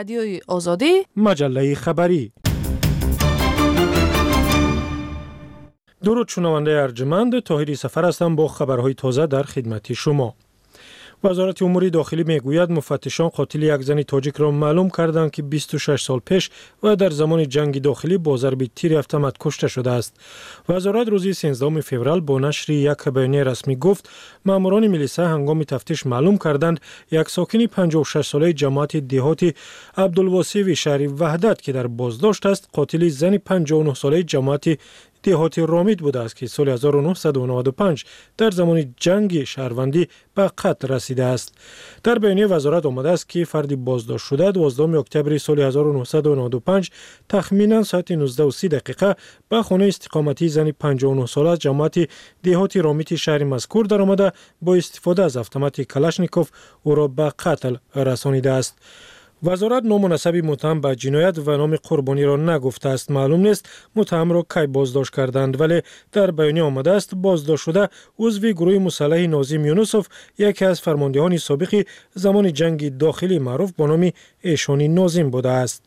رادیوی آزادی، مجله خبری. درود شنونده ارجمند، طاهری سفر هستم با خبرهای تازه در خدمت شما. وزارت امور داخلی میگوید مفتشان قاتل یک زن تاجیک را معلوم کردند که 26 سال پیش و در زمان جنگ داخلی با ضرب تیر اتومات کشته شده است. وزارت روز 13 فوریه با نشر یک بیانیه رسمی گفت ماموران میلیسا هنگام تفتیش معلوم کردند یک ساکن 56 ساله جماعت دهاتی عبدالواسیع شهر وحدت که در بازداشت است قاتل زن 59 ساله جماعت دهاتی رامید بوده است که سال 1995 در زمان جنگ شهروندی به قتل رسیده است. در بیانیه وزارت آمده است که فردی بازداشت شده 12 اکتبر سال 1995 تخمینا ساعت 19:30 به خانه استقامتی زن 59 ساله از جماعت دهاتی رامید شهر مذکور در آمده با استفاده از اتومات کلاشنیکوف او را به قتل رسانیده است. وزارت نام و نسب متهم به جنایت و نام قربانی را نگفته است. معلوم نیست متهم را کی بازداشت کردند، ولی در بیانیه آمده است بازداشت شده عضو گروه مسلح ناظم یونسوف، یکی از فرماندهان سابق زمان جنگ داخلی معروف با نام ایشانی ناظم بوده است.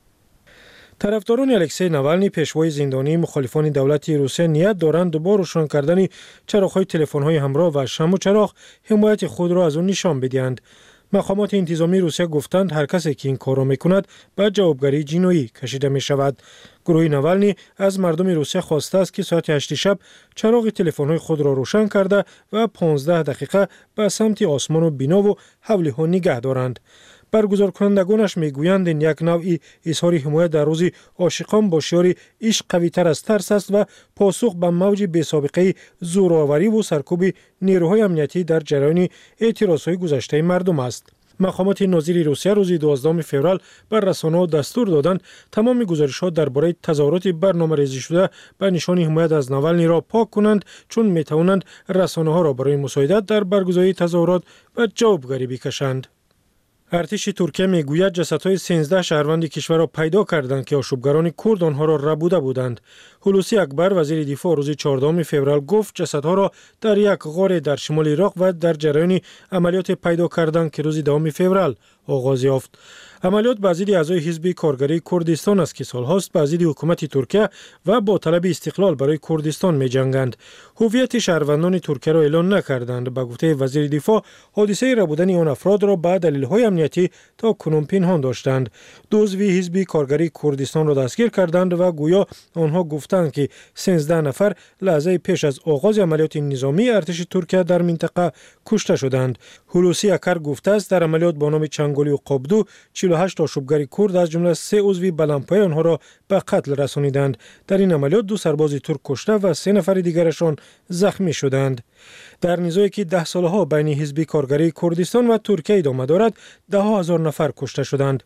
طرفداران الکسی ناوالنی پیشوای زندانی مخالفان دولت روسیه نیت دارند با روشن کردن چراغ‌های تلفن‌های همراه و شمع و چراغ حمایت خود را از آن نشان بدهند. مقامات انتظامی روسیه گفتند هر کسی که این کار را میکند به جوابگری جنایی کشیده می شود. گروه ناوالنی از مردم روسیه خواسته است که ساعت 8 شب چراغ تلفن‌های خود را روشن کرده و 15 دقیقه به سمت آسمان و بنا و حوله ها نگه دارند. برگزار کنندگانش میگویند این یک نوعی اظهار حمایت در روز عاشقان با شعار عشق قوی‌تر از ترس است و پاسخ به موج بی‌سابقه زورآوری و سرکوب نیروهای امنیتی در جریان اعتراضهای گذشته مردم است. مقامات ناظر روسیه روز 12 فوریه بر رسانه‌ها دستور دادند تمام گزارش‌ها درباره تظاهرات برنامه‌ریزی شده به نشان حمایت از ناوالنی را پاک کنند، چون می‌توانند رسانه‌ها را برای مساعدت در برگزاری تظاهرات به جوابگری بکشند. ارتش ترکیه میگوید جسدهای 13 شهروند کشور را پیدا کردند که آشوبگران کرد آنها را ربوده بودند. هلوسی اکبر وزیر دفاع روز 14 فوریه گفت جسدها را در یک غار در شمال عراق و در جریان عملیات پیدا کردند که روز 2 فوریه آغاز یافت. عملیات به ضد اعضای حزب کارگری کردستان است که سالهاست به ضد حکومت ترکیه و با طلب استقلال برای کردستان می‌جنگند. هویت شهروندان ترکیه را اعلام نکردند. به گفته وزیر دفاع حادثه ربودن آن افراد را به دلایل امنیتی تا کنون پنهان داشتند. دو عضو حزب کارگری کردستان را دستگیر کردند و گویا آنها گفتند که 13 نفر لحظه پیش از آغاز عملیات نظامی ارتش ترکیه در منطقه کشته شدند. هلوسی اکبر گفته است در عملیات با نام چنگالی و قابدو 48 آشوبگر کرد از جمله 3 عضو بلندپایه آنها را به قتل رسانیدند. در این عملیات 2 سرباز ترک کشته و 3 نفر دیگرشان زخمی شدند. در نزاعی که 10 سالها بین حزب کارگری کردستان و ترکیه ادامه دارد 10,000 نفر کشته شدند.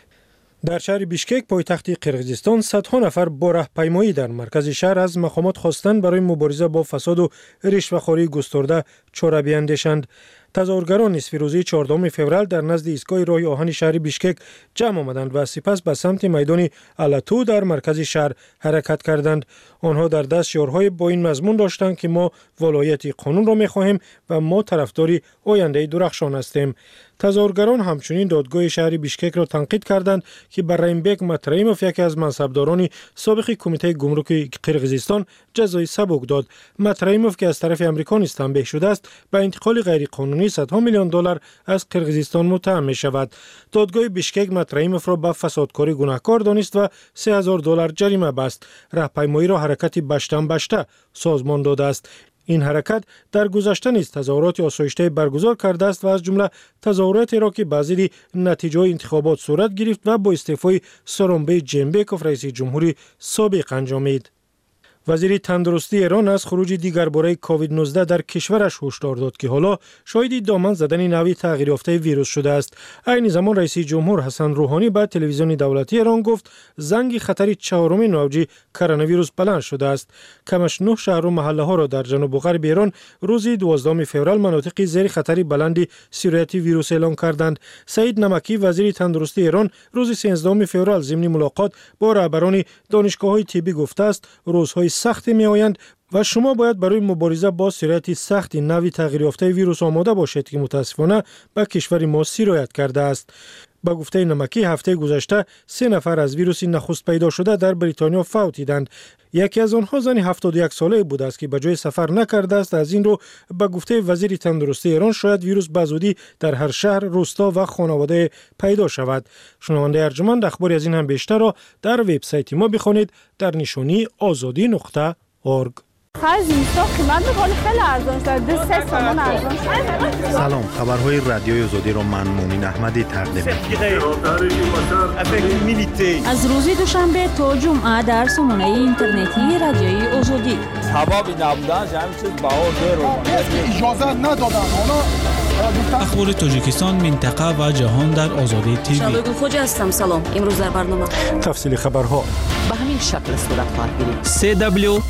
در شهر بیشکک پایتخت قرقیزستان صدها نفر با راهپیمایی در مرکز شهر از مقامات خواستند برای مبارزه با فساد و رشوه‌خواری گسترده چاره بیندیشند. تظاهرگران نصف روزی 14 فوریه در نزد ایستگاه راه آهن شهر بیشکک جمع آمدند و سپس به سمت میدان الاتو در مرکز شهر حرکت کردند. آنها در دست شعارهای با این مضمون داشتند که ما ولایت قانون را می‌خواهیم و ما طرفدار آینده درخشان هستیم. تظاهرگران همچنین دادگاه شهر بیشکک را تنقید کردند که بر رحیمبک مترایموف یکی از منصبداران سابق کمیته گمرک قرقیزستان جزای سبک داد. مترایموف که از طرف امریکا نیز تنبیه شده است به انتقال غیرقانونی صدها میلیون دلار از قرقیزستان متهم می شود. دادگاه بیشکک مترایموف را به فسادکاری گناهکار دانست و 3000 دلار جریمه بست. راهپیمایی را حرکت بشتن بشته سازمان داده است. این حرکت در گذشته نیز تظاهرات آسایشته برگزار کرده است و از جمله تظاهراتی را که بعضی نتیجه انتخابات صورت گرفت و با استعفای سورونبای جنبکوف رئیس جمهوری سابق انجامید. وزیر تندرستی ایران از خروج دیگر باره کووید 19 در کشورش هشدار داد که حالا شاید دامن زدن نوعی تغییر یافته ویروس شده است. عین زمان رئیس جمهور حسن روحانی به تلویزیون دولتی ایران گفت زنگ خطر چهارمین موج کرونا ویروس بلند شده است. کمش 9 شهر و محله ها را در جنوب و غرب ایران روز 12 فوریه مناطق زیر خطر بلند سیریت ویروس اعلام کردند. سعید نمکی وزیر تندرستی ایران روز 13 فوریه ضمن ملاقات با رهبران دانشگاه‌های طبی گفته است روزهای سختی می آیند و شما باید برای مبارزه با سرایت سخت نوی تغییر یافته ویروس آماده باشید که متاسفانه به کشور ما سرایت کرده است. با گفته نمکی هفته گذشته 3 نفر از ویروس نخست پیدا شده در بریتانیا فوت دیدند. یکی از آنها زنی 71 ساله بوده است که به جای سفر نکرده است. از این رو به گفته وزیر تندرستی ایران شاید ویروس به زودی در هر شهر، روستا و خانواده پیدا شود. شنونده ارجمند، اخباری از این هم بیشتر را در وبسایت ما بخوانید در نشانی azadi.org. زمستان قیمت میکنه خیلی ارزان شده، 3 تومان ارزان شده. سلام، خبرهای رادیوی آزادی را من مومین احمدی تقدیم می‌کنم. از روز دوشنبه تا جمعه در سامانه اینترنتی رادیوی آزادی. هوا نبودن همین چیز باور اجازه ندادن. اخبار تاجیکستان، منطقه و جهان در آزادی تیوی. شادو خوج هستم. سلام. امروز در برنامه تفصیل خبرها به همین شکل صورت خواهد گرفت.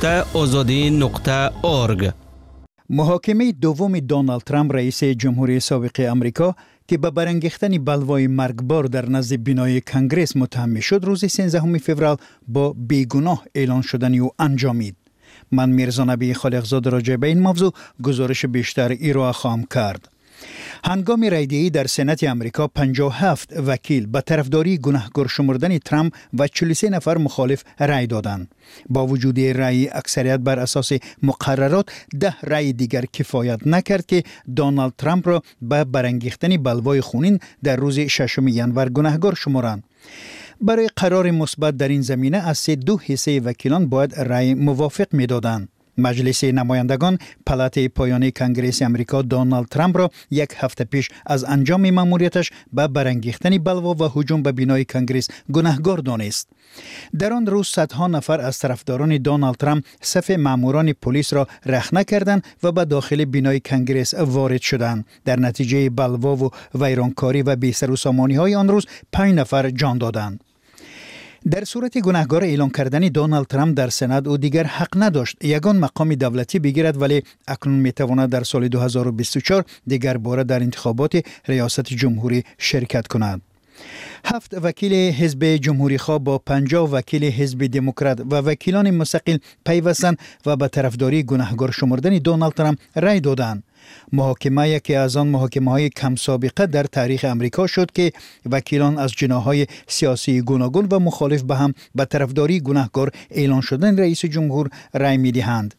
www.azadi.org. محاکمه دوم دونالد ترامپ رئیس جمهوری سابق آمریکا که به برانگیختن بلوای مرگبار در نزد بینای کنگره متهم شد، روز 13 فوریه با بیگناه اعلان شدن او انجامید. من میرزا نبی خالقزاده راجع به این موضوع گزارش بیشتر ارائه خواهم کرد. هنگام رایدهی در سنات آمریکا 57 وکیل به طرفداری گناهکار شمردن ترامپ و 43 نفر مخالف رای دادند. با وجود رای اکثریت بر اساس مقررات 10 رای دیگر کفایت نکرد که دونالد ترامپ را به برانگیختن بلوای خونین در روز 6 ژانویه گناهکار شمرند. برای قرار مثبت در این زمینه از 3/2 حصه وکیلان باید رای موافق می‌دادند. مجلس نمایندگان پلات پایانی کنگره آمریکا دونالد ترامپ را 1 هفته پیش از انجام مأموریتش به برانگیختن بلوا و هجوم به بینای کنگره گناهکار دانست. در آن روز صدها نفر از طرفداران دونالد ترامپ صف ماموران پلیس را رخنه کردند و به داخل بینای کنگره وارد شدند. در نتیجه بلوا و ویرانکاری و بی‌سروسامانی‌های آن روز 5 نفر جان دادند. در صورت گناهکار اعلان کردن دونالد ترامپ در سنات او دیگر حق نداشت یگان مقام دولتی بگیرد، ولی اکنون میتواند در سال 2024 دیگر باره در انتخابات ریاست جمهوری شرکت کند. 7 وکیل حزب جمهوری خواه با 50 وکیل حزب دموکرات و وکیلان مستقل پیوستند و به طرفداری گناهکار شمردن دونالد ترامپ رای دادند. محاکمه یکی از آن محاکمه‌های کم سابقه در تاریخ آمریکا شد که وکیلان از جناح‌های سیاسی گوناگون و مخالف به هم به طرفداری گناهکار اعلان شدن رئیس جمهور رای می‌دهند.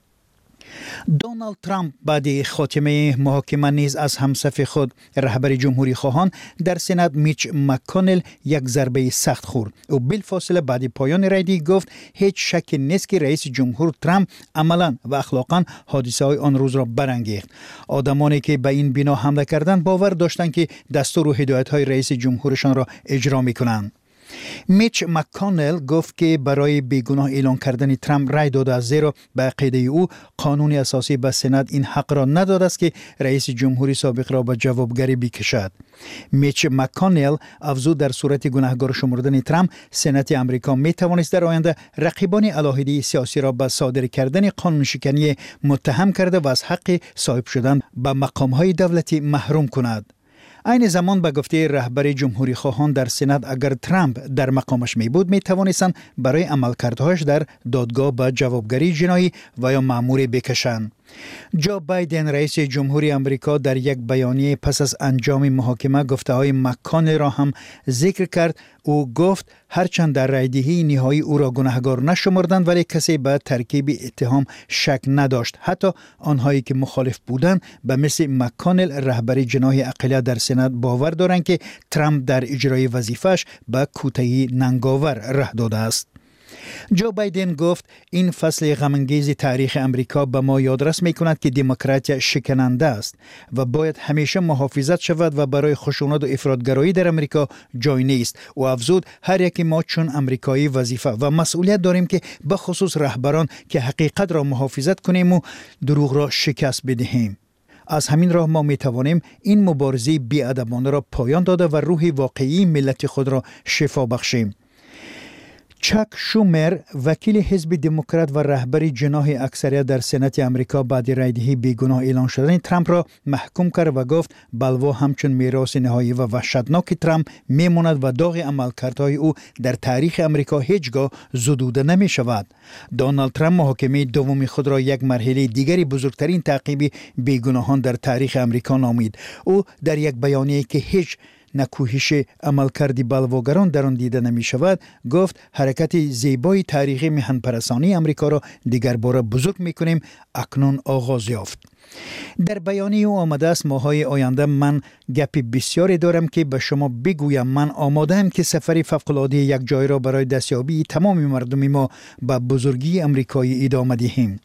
دونالد ترامپ بعد خاتمه محاکمه نیز از همصف خود رهبر جمهوری خواهان در سنات میچ مک‌کانل یک ضربه سخت خورد. او بلافاصله بعد پایان رای گفت هیچ شک نیست که رئیس جمهور ترامپ عملاً و اخلاقاً حادثه‌های آن روز را برانگیخت. آدمانی که به این بنا حمله کردند باور داشتند که دستور و هدایت‌های رئیس جمهورشان را اجرا می‌کنند. میچ مک‌کانل گفت که برای بیگناه اعلان کردن ترامپ رای داده است، زیرا به عقیده او قانون اساسی به سنات این حق را نداده است که رئیس جمهوری سابق را به جوابگری بکشد. میچ مک‌کانل افزود در صورت گناهکار شمردن ترامپ سنات آمریکا می توانست در آینده رقیبان علاهده سیاسی را به صادر کردن قانون شکنی متهم کرده و از حق صاحب شدن به مقام‌های دولتی محروم کند. این زمان به گفته رهبر جمهوری خواهان در سنات اگر ترامپ در مقامش می بود می توانستند برای عملکردهایش در دادگاه به جوابگری جنایی و یا مأموری بکشند. جو بایدن رئیس جمهوری آمریکا در یک بیانیه پس از انجام محاکمه گفته‌های مک‌کانل را هم ذکر کرد. او گفت هرچند در رایدهی نهایی او را گناهکار نشمردند، ولی کسی به ترکیب اتهام شک نداشت. حتی آنهایی که مخالف بودند به مثل مک‌کانل رهبر جناح اقلیت در سنات باور دارند که ترامپ در اجرای وظیفه‌اش به کوتاهی ننگاور راه داده است. جو بایدن گفت این فصل غم‌انگیز تاریخ امریکا به ما یادرس می‌کند که دموکراتیا شکننده است و باید همیشه محافظت شود و برای خشونت و افراطگرایی در امریکا جای نیست. و افزود هر یک ما چون امریکایی وظیفه و مسئولیت داریم که به خصوص رهبران که حقیقت را محافظت کنیم و دروغ را شکست بدهیم. از همین راه ما می توانیم این مبارزه بی‌ادبانه را پایان داده و روح واقعی ملت خود را شفا بخشیم. چاک شومر وکیل حزب دموکرات و رهبر جناح اکثریت در سنات آمریکا بعد رایدهی بیگناه اعلان شدن ترامپ را محکوم کرد و گفت بلوا همچون میراث نهایی و وحشتناک ترامپ میماند و داغ عملکردهای او در تاریخ آمریکا هیچگاه زدوده نمی شود. دونالد ترامپ محاکمه دوم خود را یک مرحله دیگری بزرگترین تعقیب بیگناهان در تاریخ آمریکا نامید. او در یک بیانیه که هیچ نکوهش عملکرد بلواگران در آن دیده نمی شود، گفت حرکت زیبای تاریخی میهن‌پرستانی امریکا را دیگر باره بزرگ می کنیم اکنون آغاز یافت. در بیانیه او آمده است ماهای آینده من گپی بسیاری دارم که به شما بگویم. من آماده‌ام که سفری فوق‌العاده یک جای را برای دستیابی تمام مردم ما به بزرگی امریکایی ادامه دهیم.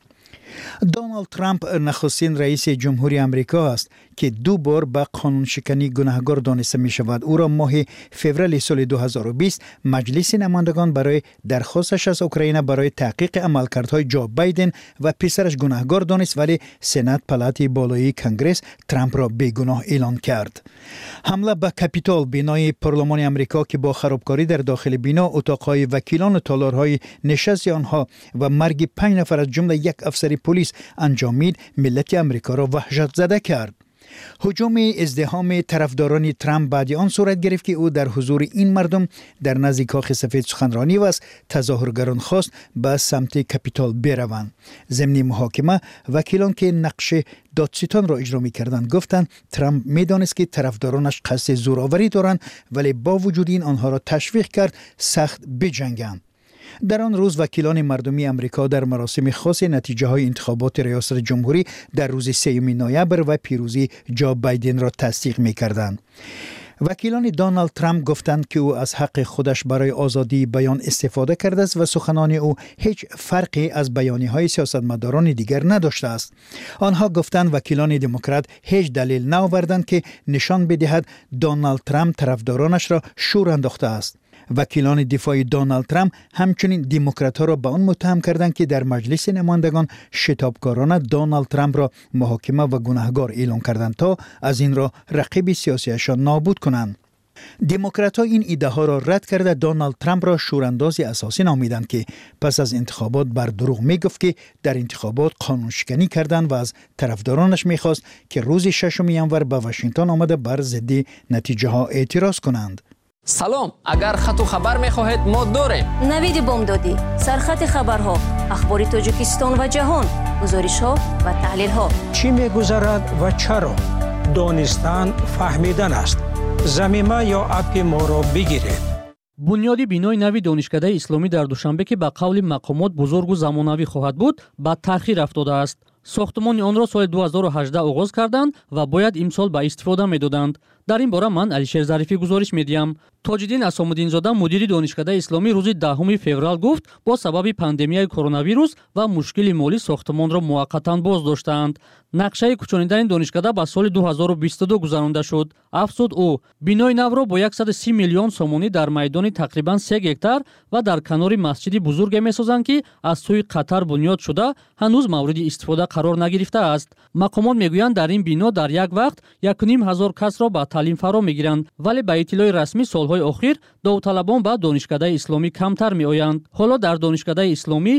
دونالد ترامپ نخستین رئیس جمهوری امریکا است که 2 بار به قانون شکنی گناهکار دانسته می شود. او را ماه فوریه سال 2020 مجلس نمایندگان برای درخواستش از اوکراین برای تحقیق عملکردهای جو بایدن و پسرش گناهکار دانست، ولی سنات پالات بالای کنگره ترامپ را بیگناه اعلان کرد. حمله به کاپیتول، بنای پارلمان امریکا که با خرابکاری در داخل بنا، اتاقهای وکیلان و تالارهای نشست آنها و مرگ 5 نفر از جمله یک افسر پلیس انجامید، ملت امریکا را وحشت زده کرد. هجوم ازدحام طرفداران ترامپ بعد آن صورت گرفت که او در حضور این مردم در نزد کاخ سفید سخنرانی و از تظاهرگران خواست به سمت کاپیتول بروند. ضمن محاکمه وکیلان که نقش دادستان را اجرا می‌کردند گفتند ترامپ می‌دانست که طرفدارانش قصد زورآوری دارند، ولی با وجود این آنها را تشویق کرد سخت بجنگند. در آن روز وکیلان مردمی امریکا در مراسم خاص نتیجه های انتخابات ریاست جمهوری در روز 3 نوامبر و پیروزی جو بایدن را تصدیق می کردند. وکیلان دونالد ترامپ گفتند که او از حق خودش برای آزادی بیان استفاده کرده است و سخنان او هیچ فرقی از بیانیه‌های سیاستمداران دیگر نداشته است. آنها گفتند وکیلان دموکرات هیچ دلیل نآوردند که نشان بدهد دونالد ترامپ طرفدارانش را شور انداخته است. وکیلان دفاع دونالد ترامپ همچنین دموکرات‌ها را به آن متهم کردند که در مجلس نمایندگان شتابکارانه دونالد ترامپ را محاکمه و گناهکار اعلام کردند تا از این را رقیب سیاسیشان نابود کنند. دموکرات‌ها این ایده ها را رد کرده دونالد ترامپ را شورانداز اساسی نامیدند که پس از انتخابات بر دروغ میگفت که در انتخابات قانون شکنی کردند و از طرفدارانش میخواست که روز 6 январ به واشنگتن آمده بر ضد نتیجه ها اعتراض کنند. سلام، اگر خط و خبر می‌خواهید ما داریم. نوید بامدادی، سرخط خبرها، اخبار تاجیکستان و جهان، گزارش‌ها و تحلیل‌ها. چی می‌گذرد و چرا؟ دانستن فهمیدن است. ضمیمه یا اپ ما را بگیرید. بنیادی بینای نوی دانشکده اسلامی در دوشنبه که به قول مقامات بزرگ و زمانوی خواهد بود، به تأخیر افتاده است. ساختمان آن را سال 2018 آغاز کردند و باید امسال به استفاده می‌دادند. در این باره من علیشیر ظریفی گزارش می‌دهم. تاج‌الدین اسام‌الدین‌زاده مدیر دانشکده اسلامی روز 10 فوریه گفت با سبب پاندمیای کرونا ویروس و مشکل مالی ساختمان را موقتاً باز داشتند. نقشه کوچاندن دانشکده به سال 2022 گذرانده شد. افزود او بینای نو را با 130 میلیون سومانی در میدان تقریباً 3 گکتار و در کنار مسجد بزرگ می‌سازند که از سوی قطر بنیاد شده هنوز مورد استفاده قرار نگرفته است. مقامات میگویند در این بنا در یک وقت 1,500 کس را به تعلیم فرا میگیرند، ولی به اطلاع رسمی سالهای اخیر داوطلبان به دانشکده اسلامی کمتر میآیند. حالا در دانشکده اسلامی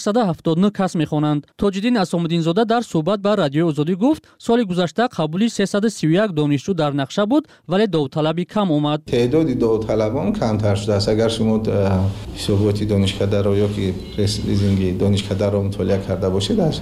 879 کس میخوانند. تاج‌الدین اسام‌الدین‌زاده در صحبت با رادیوی آزادی گفت سال گذشته قبولی 331 دانشجو در نقشه بود، ولی داوطلبی کم اومد. تعداد داوطلبان کمتر شده است. اگر شما حسابات دانشکده را یا که لیزینگ دانشکده را مطالعه کرده باشید، از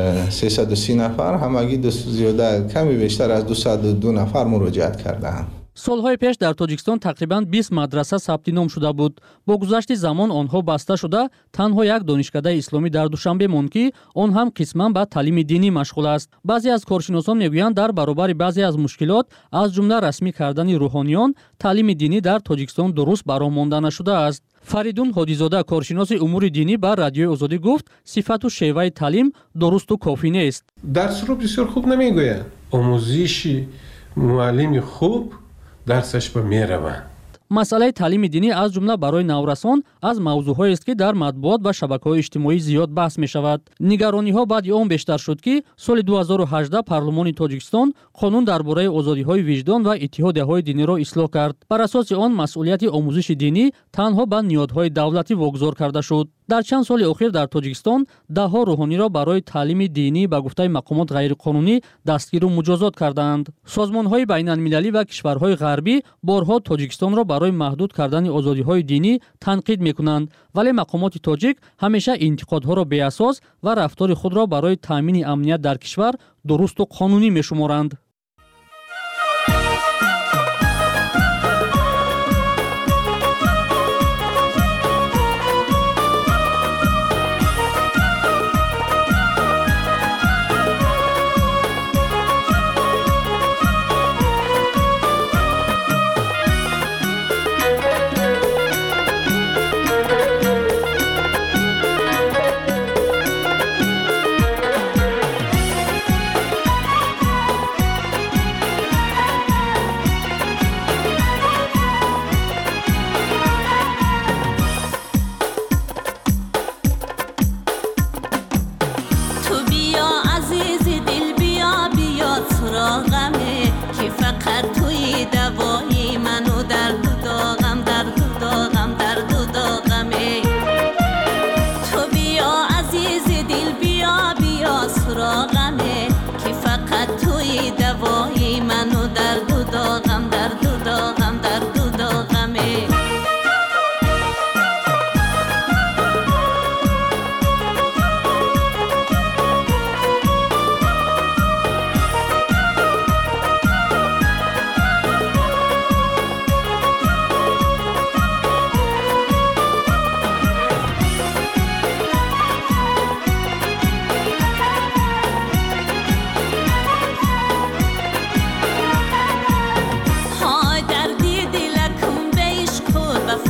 330 نفر همگی زیاده کمی بیشتر از 202 نفر مراجعت کردند. سالهای پیش در تاجیکستان تقریباً 20 مدرسه ثبت نام شده بود. با گذشت زمان آنها بسته شده، تنها یک دانشکده اسلامی در دوشنبه ماند که آن هم قسماً به تعلیم دینی مشغول است. بعضی از کارشناسان میگویند در برابر بعضی از مشکلات از جمله رسمی کردن روحانیان، تعلیم دینی در تاجیکستان درست برآمده نشده است. فریدون هادیزاده کارشناس امور دینی با رادیوی آزادی گفت صفت و شیوه تعلیم درست و کافی نیست. درس رو بسیار خوب نمیگوید. آموزش معلم خوب درسش به میروند. مسئله تعلیم دینی از جمله برای نورسان از موضوعهایی است که در مطبوعات و شبکه‌های اجتماعی زیاد بحث می شود. نگرانی‌ها بعد آن بیشتر شد که سال 2018 پارلمان تاجیکستان قانون درباره آزادی‌های وجدان و اتحادیه‌های دینی را اصلاح کرد. بر اساس آن مسئولیت آموزش دینی تنها به نیازهای دولتی واگذار کرده شد. در چند سال اخیر در تاجیکستان ده‌ها روحانی را برای تعلیم دینی به گفته مقامات غیرقانونی دستگیر و مجازات کردند. سازمان‌های بین‌المللی و کشورهای غربی بارها تاجیکستان را برای محدود کردن آزادی‌های دینی تنقید می‌کنند، ولی مقامات تاجیک همیشه انتقادها را بی اساس و رفتار خود را برای تامین امنیت در کشور درست و قانونی می‌شمارند.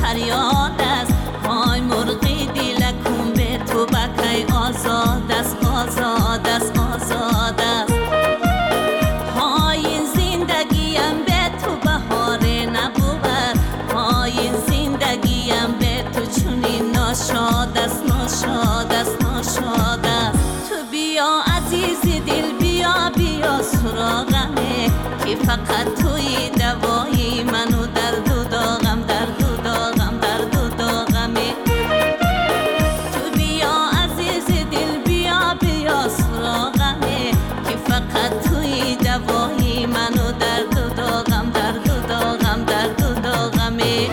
فریاد است های مرغی دلکم به تو بکی آزاد است آزاد است آزاد است های این زندگیم به تو بهاره نبود های این زندگیم به تو چونی ناشاد است ناشاد است ناشاد است تو بیا عزیز دل بیا بیا سراغمه که فقط توی دوایی منو درد و داغم درد و داغم درد و داغمه تو بیا عزیز دل بیا بیا سراغمه که فقط توی دوایی منو درد و داغم درد و داغم درد و داغمه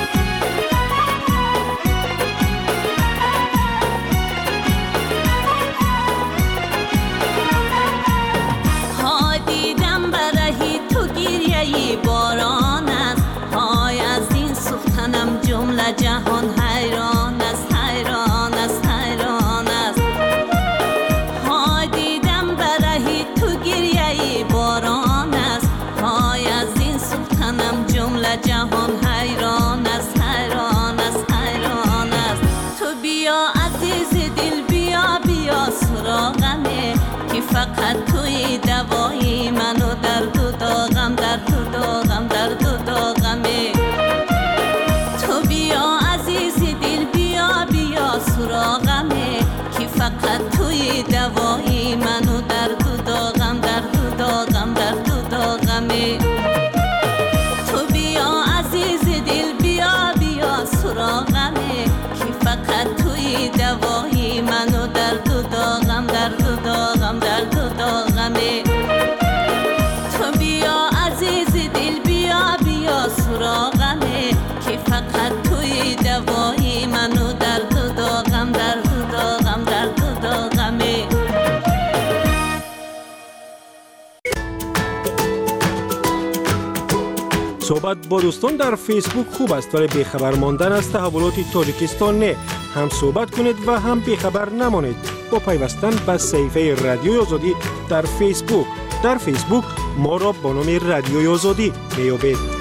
باران است های از این سوختنم جمله جهان حیران است حیران است حیران است های دیدم برهی تو گریه باران است های از این سوختنم جمله جهان حیران است حیران است حیران است تو بیا عزیز دل بیا بیا سراغمه که فقط توی دوایی منو درد و داغم درد و داغم درد و داغمه تو بیا عزیز دل بیا بیا سراغمه که فقط توی دوایی منو درد و داغم درد و داغم درد و داغمه تو بیا عزیز دل بیا بیا سراغمه که فقط توی دوایی منو درد و داغم درد و داغم درد و داغمه تو بیا عزیز دل بیا بیا سراغمه که فقط توی دوایی منو درد و داغم درد و داغم درد و داغمه صحبت با دوستان در فیسبوک خوب است ولی بیخبر ماندن از تحولات تاجیکستان نه. هم صحبت کنید و هم بیخبر نمانید با پیوستن به صفحه رادیوی آزادی در فیسبوک. در فیسبوک ما را با نام رادیوی آزادی میابید.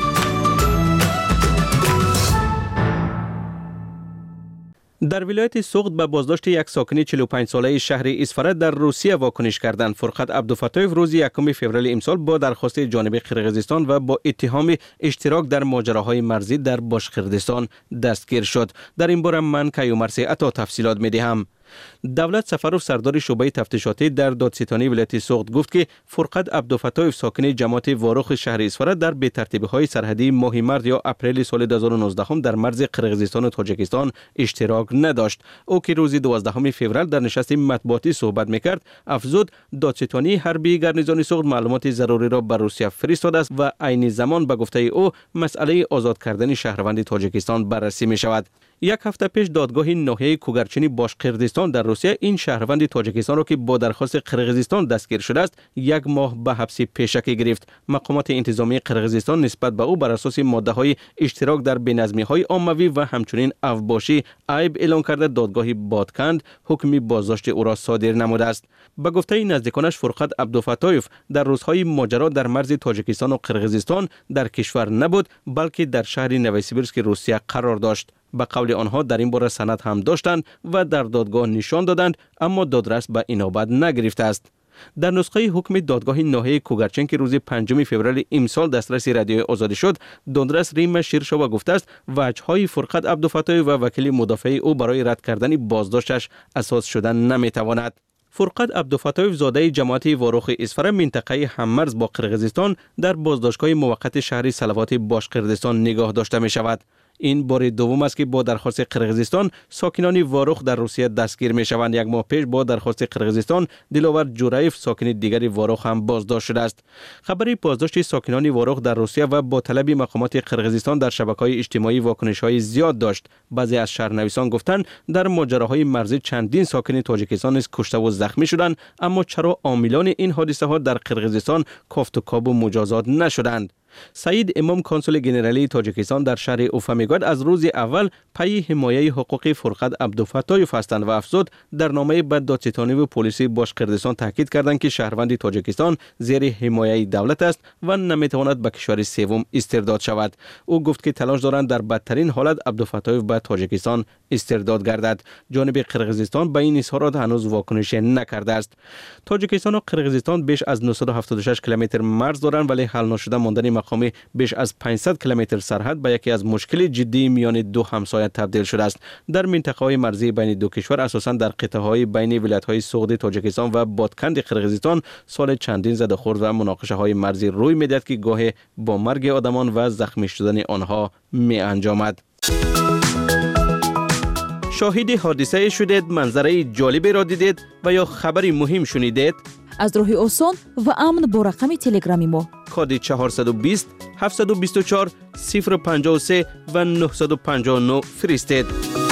در ولایت سوغد به بازداشت یک ساکن 45 ساله شهر اسفرت در روسیه واکنش کردند. فرقت عبدالفتاحیف روز 1 فوریه امسال با درخواست جانب قرقیزستان و با اتهام اشتراک در ماجراهای مرزی در باشقردستان دستگیر شد. در این باره من کیومرث عطا تفصیلات می‌دهم. دولت سفروف سردار شعبه تفتیشاتی در دادستانی ولایت سوغد گفت که فرقت عبدالفتاحیف ساکن جماعت واروخ شهر اسفرت در بی‌ترتیبی‌های سرحدی ماه مارس یا اپریل سال 2019 در مرز قرقیزستان و تاجیکستان اشتراک نداشت. او که روز 12 فوریه در نشست مطبوعاتی صحبت می‌کرد افزود دادستانی حربی گارنیزون سوغد معلومات ضروری را به روسیه فرستاده است و عین زمان به گفته او مسئله آزاد کردن شهروند تاجیکستان بررسی می‌شود. یک هفته پیش دادگاه ناحیه کوگرچینی باشقردستان در روسیه این شهروند تاجیکستان را که با درخواست قرقیزستان دستگیر شده است 1 ماه به حبس پیشکی گرفت. مقامات انتظامی قرقیزستان نسبت به او بر اساس ماده‌های اشتراک در بی‌نظمی‌های عاموی و همچنین اوباشی عیب اعلان کرده دادگاه بادکند حکم بازداشت او را صادر نموده است. به گفته نزدیکانش فرقت عبدالفتاحیف در روزهای ماجرا در مرز تاجیکستان و قرقیزستان در کشور نبود بلکه در شهر نوسیبیرسک روسیه قرار داشت. به قول آنها در این باره سند هم داشتند و در دادگاه نشان دادند اما دادرس به اینابت نگرفته است. در نسخه حکم دادگاه ناحیه کوگرچین که روز 5 فوریه امسال دسترس رادیوی آزادی شد دادرس ریم شیرشوا گفته است وجه‌های فرقت عبدالفتاحیف و وکیل مدافع او برای رد کردن بازداشتش اساس شدن نمیتواند. فرقت عبدالفتاحیف زاده جماعت واروخ اسفره منطقه هممرز با قرقیزستان در بازداشتگاه موقت شهر سلوات باشقردستان نگاه داشته می شود. این بار دوم است که با درخواست قرقیزستان ساکنان واروخ در روسیه دستگیر می شوند. 1 ماه پیش با درخواست قرقیزستان دلاور جورایف ساکن دیگری واروخ هم بازداشت شده است. خبری بازداشت ساکنان واروخ در روسیه و با طلب مقامات قرقیزستان در شبکه‌های اجتماعی واکنش‌های زیاد داشت. بعضی از شهرنویسان گفتند در ماجراهای مرزی چندین ساکن تاجیکستان نیز کشته و زخمی شدند اما چرا عاملان این حادثه ها در قرقیزستان کافت و کاب و مجازات نشدند؟ سعید امام کنسول گنرالی تاجیکستان در شهر اوفا میگوید از روز اول پای حمایت حقوقی فرقت عبدالفتاح هستند و افزود در نامه به دادستانی و پلیس باشکردستان تاکید کردند که شهروند تاجیکستان زیر حمایت دولت است و نمیتواند به کشور سوم استرداد شود. او گفت که تلاش دارند در بدترین حالت عبدالفتاح به تاجیکستان استرداد گردد. جانب قرقیزستان به این اظهارات هنوز واکنش نکرده است. تاجیکستان و قرقیزستان بیش از 976 کیلومتر مرز دارند، ولی حل نشده ماندن مقامی بیش از 500 کیلومتر سرحد به یکی از مشکل جدی میان دو همسایه تبدیل شده است. در منطقه‌های مرزی بین دو کشور اساساً در قطعه‌های بین ولایت‌های سوغدی تاجیکستان و بادکند قرقیزستان سال چندین زده‌خورد و مناقشه‌های مرزی روی می‌دهد که گاهی با مرگ آدمان و زخمی شدن آنها می‌انجامد. شاهد حادثه شدید، منظره جالبی را دیدید و یا خبری مهم شنیدید؟ از راه آسان و امن با رقم تلگرامی ما کد 420 724 053 و 959 فرستید.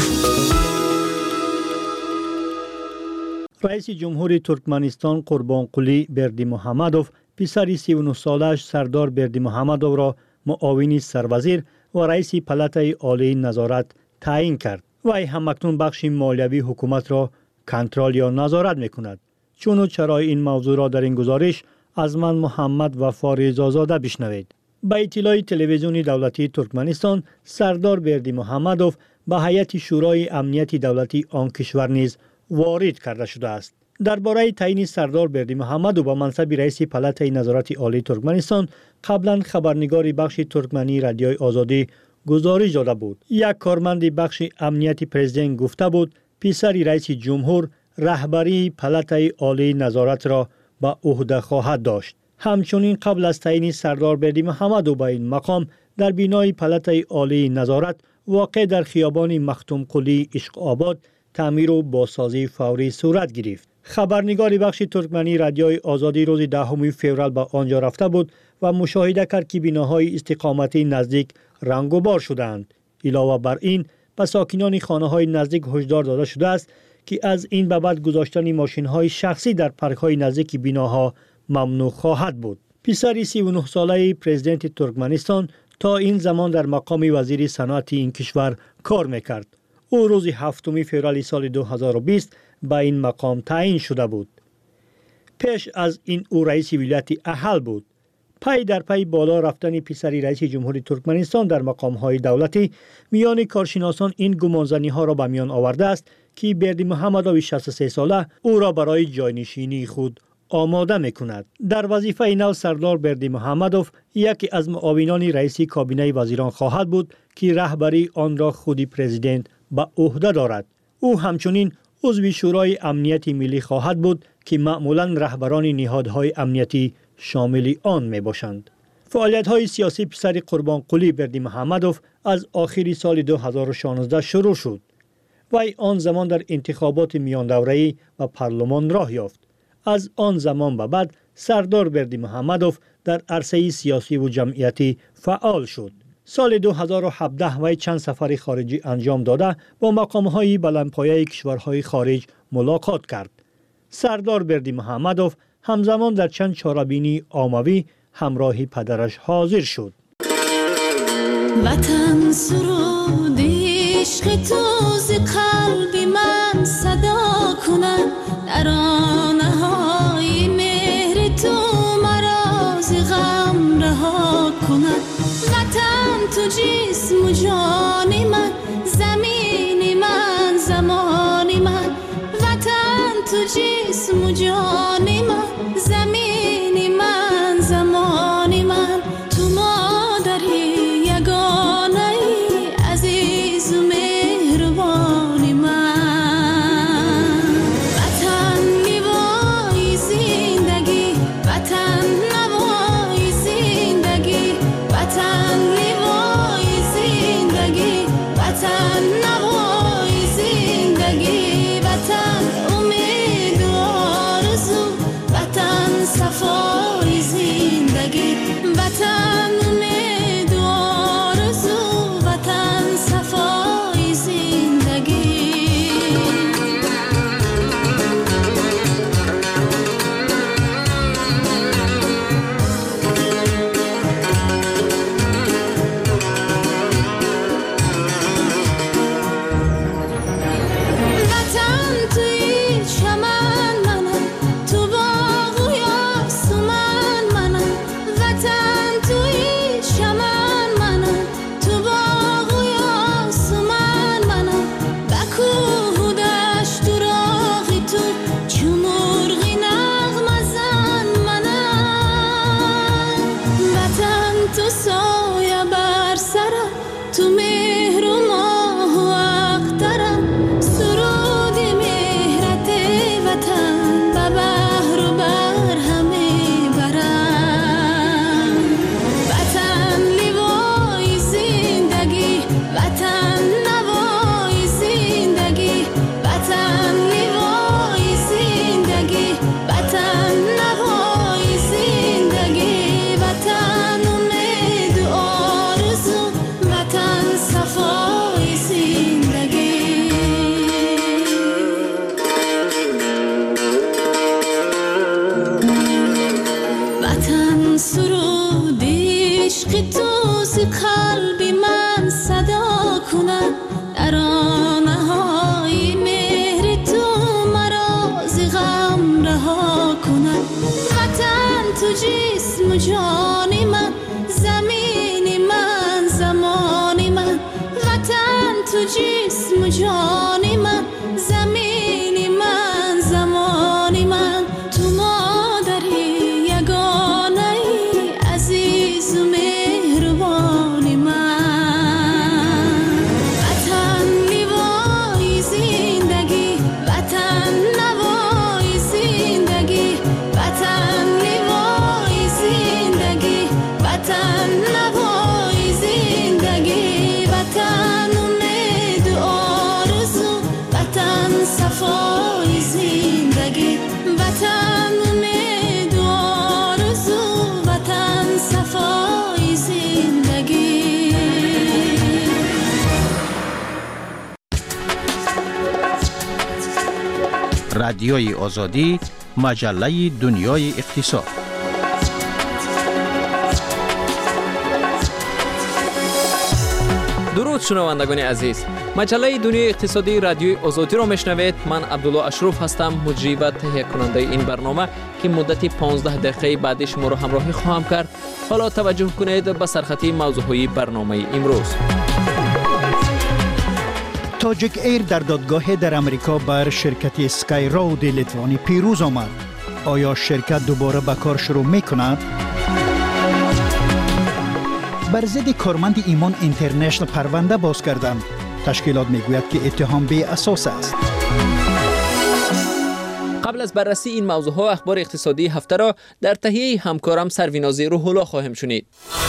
رئیس جمهور ترکمنستان قربانقلی بردیمحمدوف پسر 39 سالش سردار بردیمحمدوف را معاون سروزیر و رئیس پالاتای عالی نظارت تعیین کرد. وی همکنون بخش مالیوی حکومت را کنترل یا نظارت می‌کند. چون و چرای این موضوع را در این گزارش از من محمد وفا رضازاده بشنوید. به اطلاع تلویزیون دولتی ترکمنستان، سردار بردیمحمدوف به هیئت شورای امنیت دولتی آن کشور نیز وارد کرده شده است. درباره تعیین سردار بردیمحمدوف به منصب رئیس پالاتای نظارت عالی ترکمنستان قبلا خبرنگار بخش ترکمنی رادیوی آزادی گزارش داده بود. یک کارمند بخش امنیت پرزیدنت گفته بود پسر رئیس جمهور رهبری پالاتای عالی نظارت را به عهده خواهد داشت. همچنین قبل از تعیین سردار بردیمحمدوف به این مقام در بینای پالاتای عالی نظارت واقع در خیابان مختوم قلی عشق آباد تعمیر و بازسازی فوری صورت گرفت. خبرنگار بخش ترکمنی رادیوی آزادی روز 10 فوریه به آنجا رفته بود و مشاهده کرد که بناهای استقامتی نزدیک رنگ و بار شدند. علاوه بر این به ساکنان خانه‌های نزدیک هشدار داده شده است که از این به بعد گذاشتن ماشین‌های شخصی در پارک‌های نزدیک بناها ممنوع خواهد بود. پسر 39 ساله پرزیدنت ترکمنستان تا این زمان در مقام وزیر صنعت این کشور کار می‌کرد. او روز 7 فوریه سال 2020 به این مقام تعیین شده بود. پیش از این او رئیس ولایت احل بود. پی در پی بالا رفتن پسر رئیس جمهور ترکمنستان در مقام‌های دولتی میان کارشناسان این گمانزنی‌ها را به میان آورده است که بردیمحمدوف 63 ساله او را برای جاینشینی خود آماده می‌کند. در وظیفه نو سردار بردیمحمدوف یکی از معاونان رئیس کابینه وزیران خواهد بود که رهبری آن را خود پرزیدنت به عهده دارد. او همچنین عضو شورای امنیت ملی خواهد بود که معمولاً رهبران نهادهای امنیتی شامل آن می باشند. فعالیت‌های سیاسی پسر قربانقلی بردیمحمدوف از آخر سال 2016 شروع شد. وی آن زمان در انتخابات میان دوره‌ای و پارلمان راه یافت. از آن زمان به بعد سردار بردیمحمدوف در عرصه سیاسی و جمعیتی فعال شد. سال 2017 وی چند سفر خارجی انجام داده با مقام‌های بلندپایه کشورهای خارج ملاقات کرد. سردار بردیمحمدوف همزمان در چند چاره‌بینی عاموی همراه پدرش حاضر شد. وطن سرود عشق تو ز قلب من صدا کند، ترانه‌های مهر تو مرا ز غم رها کند. وطن تو جسم و جان من، زمین من زمان من. وطن تو جسم و جان من، زمین من زمان من. تو مادری یگانه ای عزیز و مهربان تو جسم و جانی من، زمینی من، زمانی من، تو مادری یگانه ای، عزیز و مهربانی من. وطن لیوای زندگی، وطن نوای زندگی، وطن لیوای زندگی، وطن نوای زندگی، وطن امید و آرزو، وطن صفای زندگی، وطن امید و آرزو، وطن صفای زندگی. رادیوی آزادی، مجله دنیای اقتصاد. درود شنوندگان عزیز، مجله دنیای اقتصادی رادیوی آزادی را میشنوید. من عبدالله اشرف هستم، مجری و تهیه کننده این برنامه که مدتی 15 دقیقه بعدش شما را همراهی خواهم کرد. حالا توجه کنید به سرخطی موضوعی برنامه امروز. تاجیک ایر در دادگاه در امریکا بر شرکت اسکای رود لیتوانی پیروز آمد. آیا شرکت دوباره به کار شروع می‌کند؟ بر ضد کارمند ایمان اینترنشنال پرونده باز کردند. تشکیلات میگوید که اتهام بی اساس است. قبل از بررسی این موضوعها اخبار اقتصادی هفته را در تهیه همکارم سرویناز روح الله خواهیم شنید.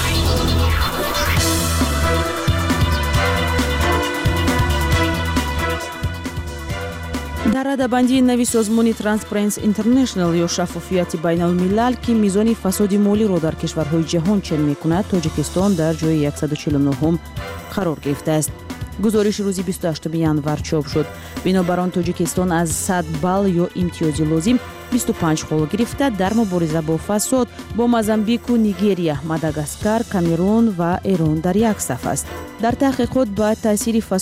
در رده‌بندی نوی سازمان ترانسپرنس اینترنشنال یا شفافیت بین الملل که میزان فساد مالی را در کشورهای جهان چنین می‌کند، تاجیکستان در جای 149 قرار گرفته است. گزارش روز 28 ینور چاپ شد. بنابر آن تاجیکستان از 100 بال یا امتیاز لازم 25 خال گرفته در مبارزه با فساد با موزامبیک و نیگریا، ماداگاسکار، کامرون و ایران در یک صف است. در تحقیقات با تاثیر فساد